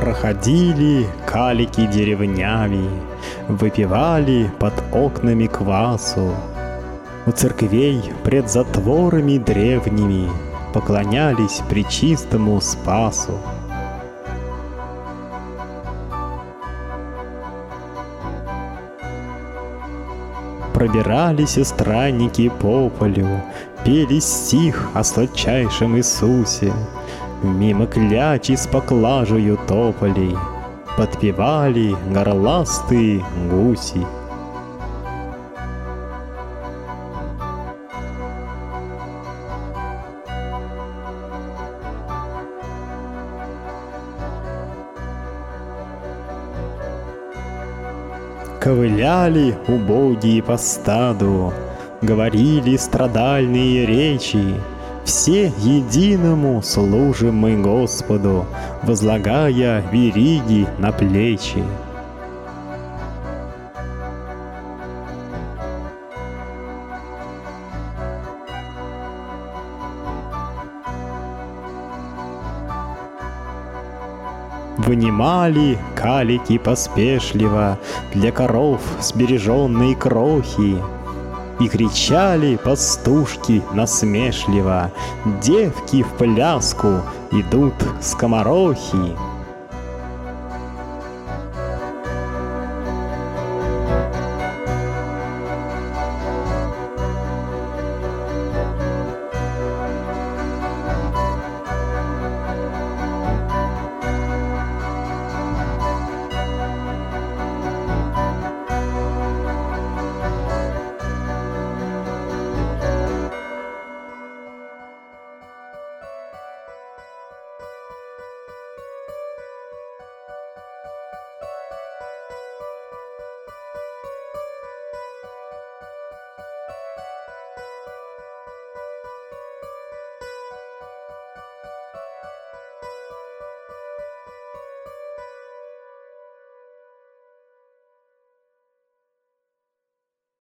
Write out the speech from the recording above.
Проходили калики деревнями, выпивали под окнами квасу. У церквей пред затворами древними поклонялись пречистому Спасу. Пробирались странники по полю, пели стих о сладчайшем Иисусе. Мимо клячи с поклажею топали, подпевали горластые гуси. Ковыляли убогие по стаду, говорили страдальные речи. Все единому служим мы Господу, возлагая вериги на плечи. Вынимали калики поспешливо для коров сбереженные крохи. И кричали пастушки насмешливо: девки в пляску, идут скоморохи.